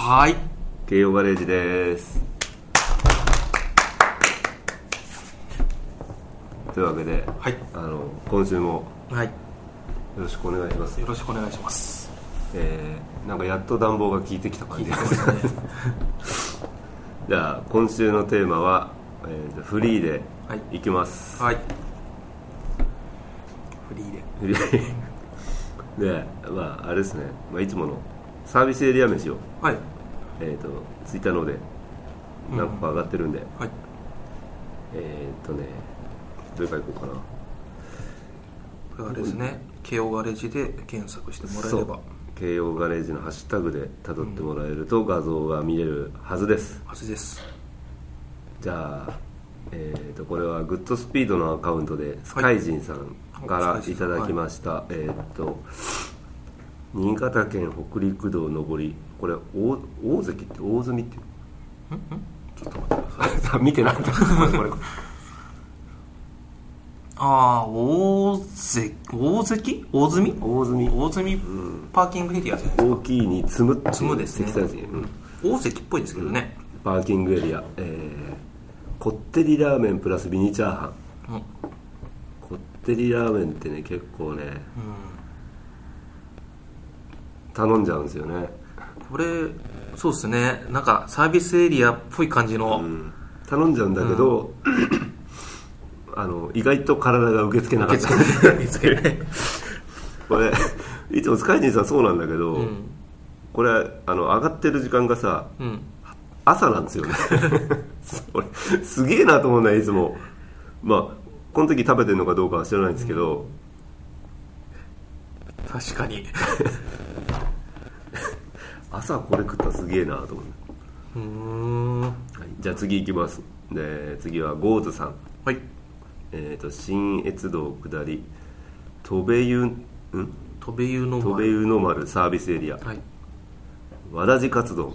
はい、 慶応ガレージです。というわけで、 はい、 今週もはい、 よろしくお願いします。 よろしくお願いします。 なんかやっと暖房が効いてきた感じですね。 じゃあ今週のテーマは、フリーでいきます。 はい、フリーでで、まああれですね、いつものサービスエリア飯を、 はい、 ツイッターの方で何個か上がってるんで、 はい、 どれからいこうかな。 これはですね、慶応ガレージで検索してもらえれば、 慶応ガレージのハッシュタグで辿ってもらえると画像が見れるはずです。じゃあ、これはグッドスピードのアカウントでスカイジンさんからいただきました。新潟県北陸道上り、これ大関って大積っていうちょっと待ってください見てないんだこれ大積パーキングエリアじゃないですか。 大きいに積むですね、大関っぽいですけどね、 パーキングエリア、こってりラーメンプラスミニチャーハン、こってりラーメンってね結構ね、頼んじゃうんですよね。 これそうですね、なんかサービスエリアっぽい感じの、 頼んじゃうんだけど、意外と体が受け付けなかったこれいつもスカイジンさんそうなんだけど、これ上がってる時間がさ、朝なんですよね俺すげえなと思うんだよいつも。この時食べてるのかどうかは知らないんですけど、 確かに朝これ食ったらすげえなと思う。じゃあ次行きます。で次はゴーズさん。 はい、 新越道下り戸部湯の丸サービスエリア、わらじカツ丼。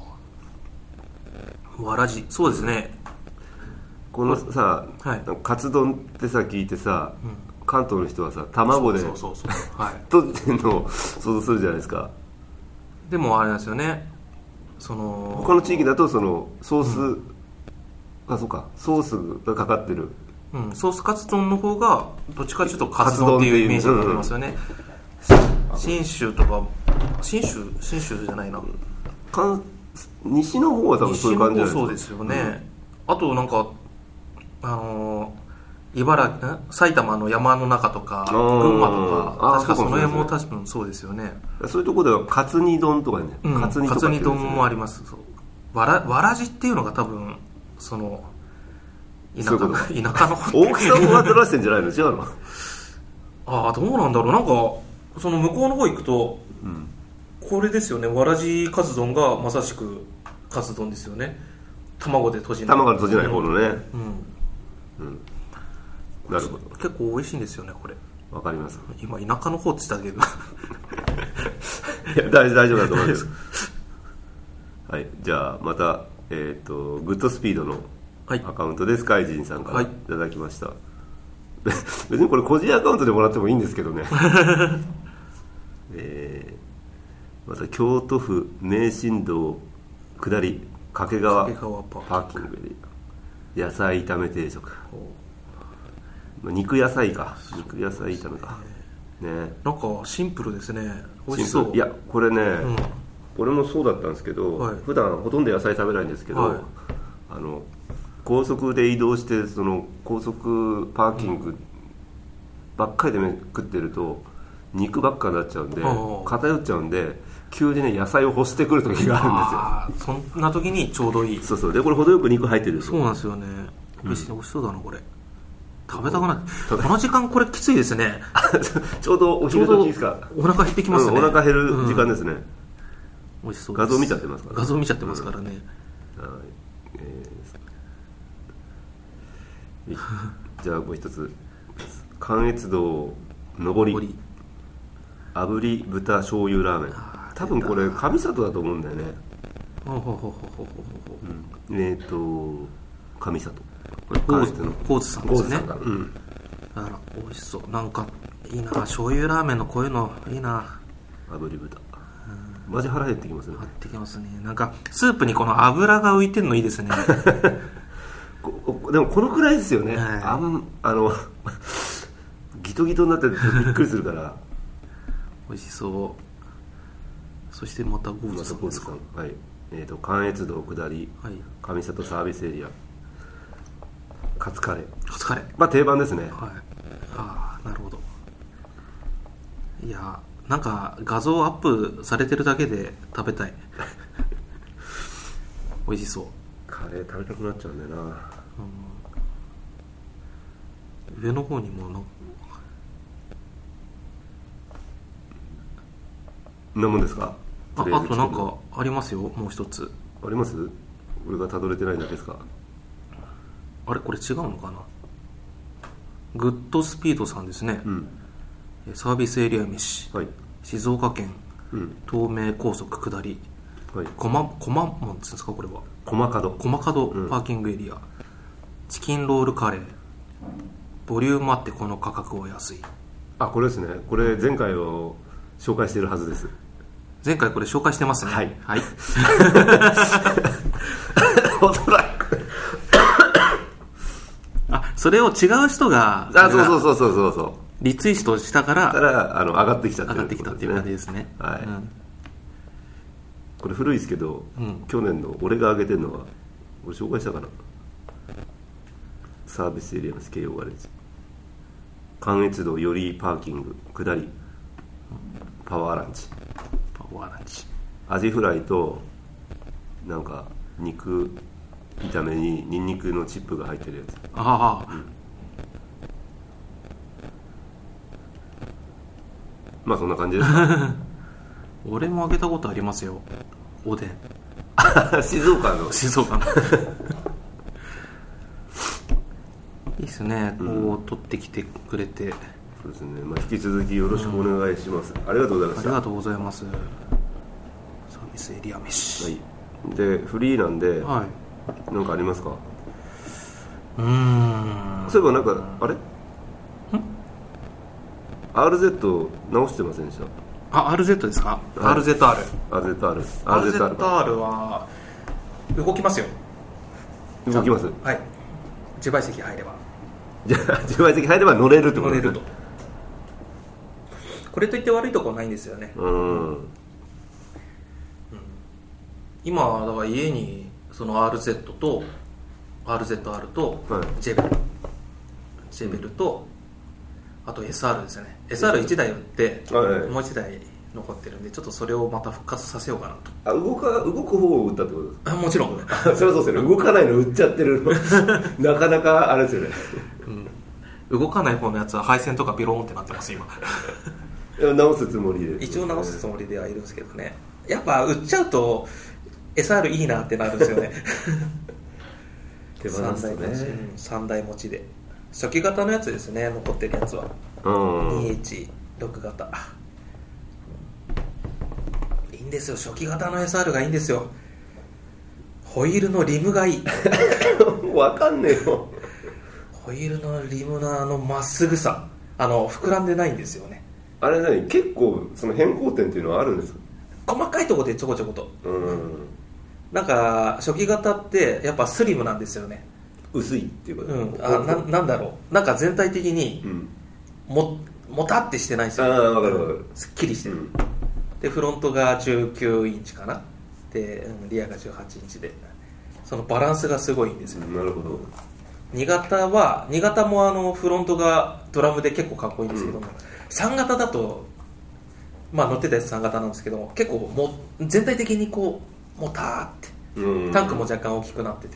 わらじ、そうですね。 このさ、カツ丼ってさ聞いてさ、関東の人はさ卵でとってんのを想像するじゃないですか。 でもあれなんですよね、 他の地域だとそのソース、そうか、ソースがかかってる、 ソースカツ丼の方がどっちかというとカツ丼っていうイメージがありますよね。信州とか信州じゃないな、 西の方は多分そういう感じじゃないですか。 そうですよね、あとなんか埼玉の山の中とか群馬とか、確かその辺も確かそうですよね。 そういうところではカツ煮丼とかね、カツ煮丼もあります。わらじっていうのが多分その田舎の方大きさをずらしてんじゃないの？違うの？ どうなんだろう。なんかその向こうの方行くと、これですよね、わらじカツ丼がまさしくカツ丼ですよね。卵で閉じない方のね。 なるほど。 結構美味しいんですよねこれ。 わかります。 今田舎の方って言ったけどいや大丈夫だと思いますはい、じゃあまたグッドスピードのアカウントでスカイジンさんからいただきました、別にこれ個人アカウントでもらってもいいんですけどねまた京都府名神道下り掛川パーキングで野菜炒め定食、肉野菜炒めかね。なんかシンプルですね。美味しそう。 いやこれね、俺もそうだったんですけど、普段ほとんど野菜食べないんですけど、高速で移動してその高速パーキングばっかりで食ってると肉ばっかになっちゃうんで、偏っちゃうんで、急にね野菜を欲してくる時があるんですよ。 そんな時にちょうどいい。 そうでこれ程よく肉入ってるでしょ。 そうなんですよね。美味しそうだなこれ。食べたくない。この時間これきついですねちょうどお昼時ですか。 お腹減ってきますね。 お腹減る時間ですね。 美味しそうです。 画像見ちゃってますからね。じゃあもう一つ、関越道上り炙り豚醤油ラーメン。多分これ上里だと思うんだよね。上里ゴーズさんですね。だから美味しそう。なんかいいな、醤油ラーメンのこういうのいいな。 炙り豚、 マジ腹減ってきますね。 減ってきますね。なんかスープにこの油が浮いてるのいいですね。 でもこのくらいですよね、 はい、 ギトギトになってびっくりするから美味しそう。そしてまたゴーズさんですか。 はい、関越道下り、 はい、 上里サービスエリアカツカレー。 カツカレー、 まあ定番ですね。 はい、ああなるほど。いやなんか画像アップされてるだけで食べたい。美味しそう。 カレー食べたくなっちゃうんだよな、 上の方にもなもんですか。 あとなんかありますよ、もう一つ。 あります？俺がたどれてないだけですか。 あれこれ違うのかな。グッドスピードさんですね、サービスエリア飯、はい、静岡県、東名高速下り、はい、駒門ですか。これは駒門パーキングエリア、チキンロールカレー、ボリュームあってこの価格は安い。 あ、これですね。これ前回を紹介しているはずです。 前回これ紹介してますね。はい、はい、 おそらくそれを違う人がそうリツイートしたから上がってきたっていう、 っていう感じですね。 はい、これ古いですけど、去年の俺が上げてるのは俺紹介したかな。サービスエリアの京葉ガレージ、関越道寄居パーキング下り、パワーランチ、アジフライとなんか肉炒めにニンニクのチップが入ってるやつ。まあそんな感じですか。 俺もあげたことありますよ、おでん。 静岡のいいですね、こう取ってきてくれて。 そうですね、まあ、引き続きよろしくお願いします、ありがとうございました。 ありがとうございます。サービスエリア飯、 はい、でフリーなんで、はい、なんかありますか。そういえばなんかあれRZ 直してませんでした？ RZ ですか、はい、RZR は動きますよ。 動きます。 はい、自賠責入れば。 じゃあ自賠責入れば乗れるってことですね。 これといって悪いところないんですよね。今だから家にその RZ と RZR と、はい、ジェベルと、あと SR ですよね。 SR1 台売って、もう1台残ってるんで、ちょっとそれをまた復活させようかなと。 動く方を売ったってことですか？ もちろん。 それはそうですよね。動かないの売っちゃってるのなかなかあれですよね。 動かない方のやつは配線とかビローンってなってます今。 直すつもりで、 一応直すつもりではいるんですけどね。やっぱ売っちゃうと SR いいなってなるんですよね。 手放すとね。 3台持ちで初期型のやつですね、残ってるやつは。2H6 型いいんですよ。初期型の SR がいいんですよ。ホイールのリムがいい。 わかんねえよ。 ホイールのリムのまっすぐさ、膨らんでないんですよね。 あれ何、結構その変更点っていうのはあるんですか？ 細かいところでちょこちょこと。なんか初期型ってやっぱスリムなんですよね。 薄いっていうか、 なんだろう、なんか全体的にもたってしてないんですよ。 分かるすっきりしてる、でフロントが19インチかなで、リアが18インチで、そのバランスがすごいんですよ。 なるほど。 2型もフロントがドラムで結構かっこいいんですけども、3型だとまあ乗ってたやつ3型なんですけども、結構全体的にこうもたーってタンクも若干大きくなってて。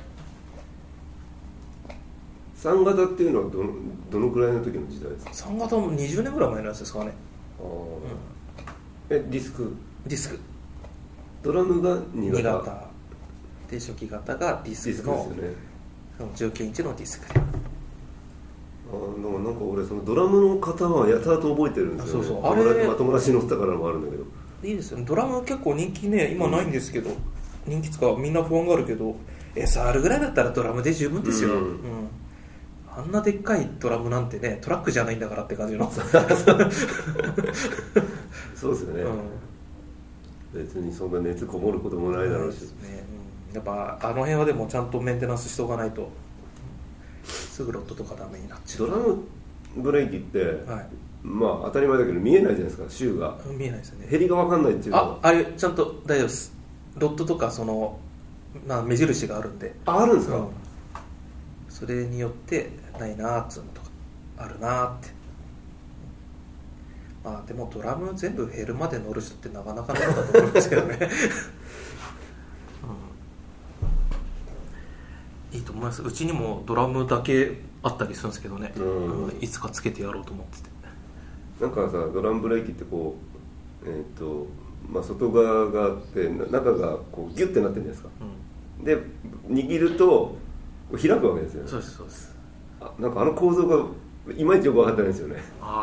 3型っていうのはどのくらいの時の時代ですか ？3型も20年ぐらい前のやつですかね。 ディスクドラムが2型で、初期型がディスクの19インチのディスクで。 なんか俺そのドラムの型はやたらと覚えてるんですよね。そうあれ友達に乗ったからもあるんだけど、 いいですよね。ドラム結構人気ね、今ないんですけど、人気つかみんな不安があるけど、 SR ぐらいだったらドラムで十分ですよ。あんなでっかいドラムなんてね、トラックじゃないんだからって感じの。 そうですよね。 別にそんな熱こもることもないだろうし、 ね、やっぱあの辺はでもちゃんとメンテナンスしておかないとすぐロットとかダメになっちゃう。 ドラムブレーキって、はい、まあ当たり前だけど見えないじゃないですか、シューが見えないですよね。 ヘリが分かんないっていうのはあれちゃんと大丈夫です。ロットとかその、目印があるんで。 あるんですか、 それによってないなーっつうのとかあるなーって。まあでもドラム全部減るまで乗る人ってなかなかないんだと思いますけどね、いいと思います。うちにもドラムだけあったりするんですけどね、いつかつけてやろうと思ってて。 なんかさ、ドラムブレーキってこうまあ、外側があって中がこうギュッてなってるじゃないですか、で握ると開くわけですよね。 そうですそうです。 なんかあの構造がいまいちよく分かってないんですよね。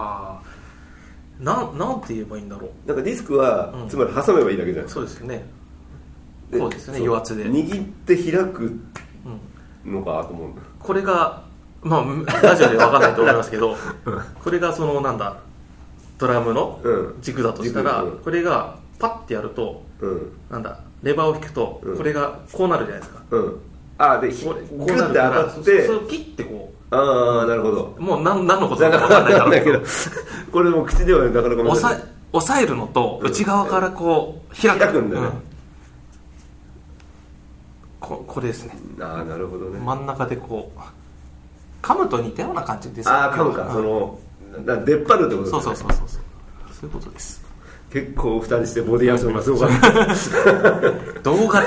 なんて言えばいいんだろう。 なんかディスクは、つまり挟めばいいだけじゃないですか。 そうですよね。そうですね、油圧で握って開くのかと思うんだ。 これがまあラジオで分かんないと思いますけどこれがそのなんだドラムの軸だとしたら、これがパッてやると、なんだレバーを引くと、これがこうなるじゃないですか。 でこうなるから当たってそれをピッてこう。 なるほど。 もう何のことだか分かんないだろうけどこれも口ではなかなか押さえるのと内側からこう開くんだね、 これですね。 なるほどね。 真ん中でこう噛むと似たような感じですよね。噛むか、その出っ張るってことですね。 そういうことです。 結構2人してボディアクションがすごかった動画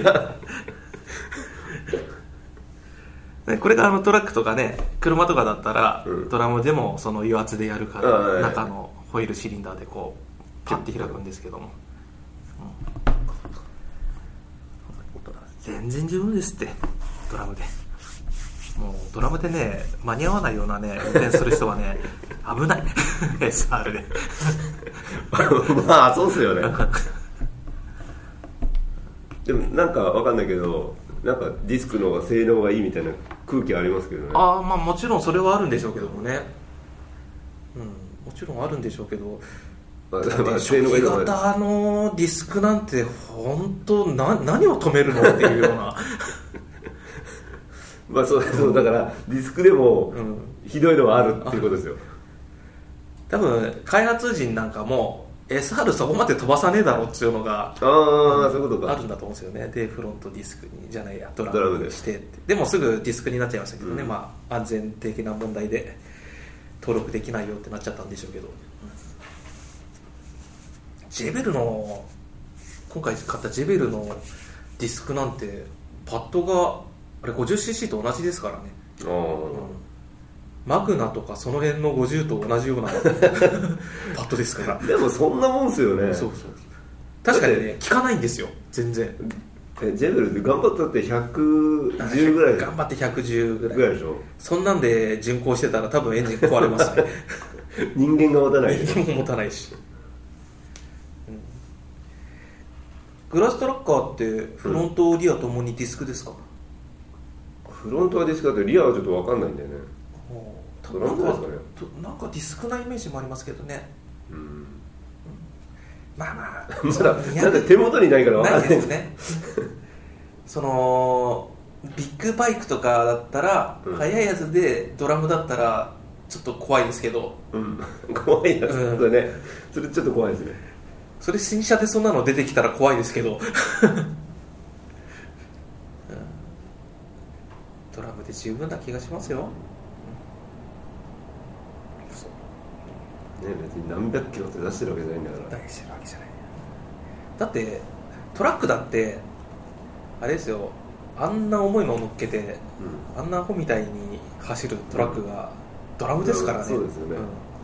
でこれがトラックとかね車とかだったら、ドラムでもその油圧でやるから、中のホイールシリンダーでこうパッて開くんですけども、全然十分ですってドラムで。もうドラムでね間に合わないようなね運転する人はね危ないSR でまあそうっすよねでもなんかわかんないけど、なんかディスクの方が性能がいいみたいな空気ありますけどね。 まあもちろんそれはあるんでしょうけどもね、もちろんあるんでしょうけど、初期型のディスクなんて本当何を止めるのっていうようなまあそうだからディスクでもひどいのはあるっていうことですよ。 多分開発陣なんかも SR そこまで飛ばさねえだろっていうのがそういうことかあるんだと思うんですよね。でフロントディスクにじゃないやドラムにしてって、でもすぐディスクになっちゃいましたけどね、まあ安全的な問題で登録できないよってなっちゃったんでしょうけど、ジェベルの今回買ったジェベルのディスクなんてパッドがあれ 50cc と同じですからね。マグナとかその辺の50と同じようなパッドですからでもそんなもんですよね。 そう確かにね効かないんですよ全然。 ジェベルで頑張ったって110ぐらい頑張って110ぐらいでしょ。そんなんで巡航してたら多分エンジン壊れますね人間が持たない人間も持たないし、グラストラッカーってフロントリアともにディスクですか？ フロントはディスクだってリアはちょっと分かんないんだよね。 なんかディスクなイメージもありますけどね。まあなんで手元にないから分かんないですねそのビッグバイクとかだったら、速いやつでドラムだったらちょっと怖いですけど、 怖いやつ、それね、それちょっと怖いですね。 それ新車でそんなの出てきたら怖いですけどドラムで十分な気がしますよ。 ね、別に何百キロって出してるわけじゃないんだから。 出してるわけじゃない。だってトラックだってあれですよ、あんな重いのを乗っけて、あんなアホみたいに走るトラックがドラムですからね。 そうですよね。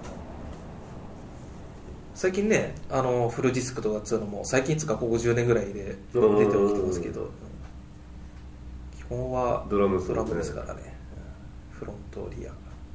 最近ねフルディスクとかっていうのも最近つかここ10年ぐらいで出てきてますけど、基本はドラムですからね。フロントリア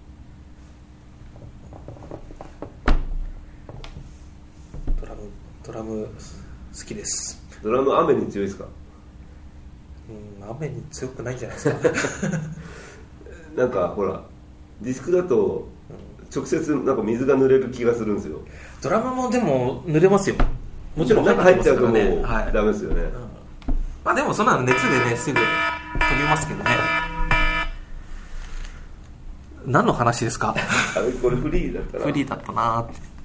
ドラム好きです。 ドラム雨に強いですか？ 雨に強くないんじゃないですかなんかほらディスクだと直接なんか水が濡れる気がするんですよ。 ドラムもでも濡れますよ。 もちろん入っちゃうともうダメですよね、 まあでもそんなの熱でねすぐ飛びますけどね。何の話ですか？ これフリーだったなフリーだったなって。